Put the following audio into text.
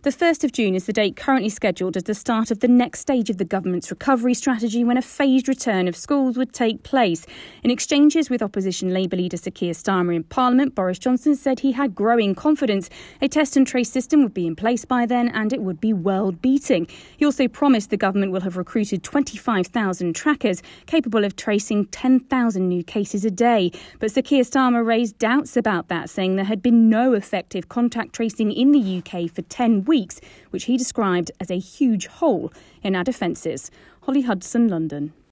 The 1st of June is the date currently scheduled as the start of the next stage of the government's recovery strategy, when a phased return of schools would take place. In exchanges with opposition Labour leader Sir Keir Starmer in Parliament, Boris Johnson said he had growing confidence a test and trace system would be in place by then and it would be world-beating. He also promised the government will have recruited 25,000 trackers capable of tracing 10,000 new cases a day. But Sir Keir Starmer raised doubts about that, saying there had been no effective contact tracing in the UK for 10 weeks, which he described as a huge hole in our defences. Holly Hudson, London.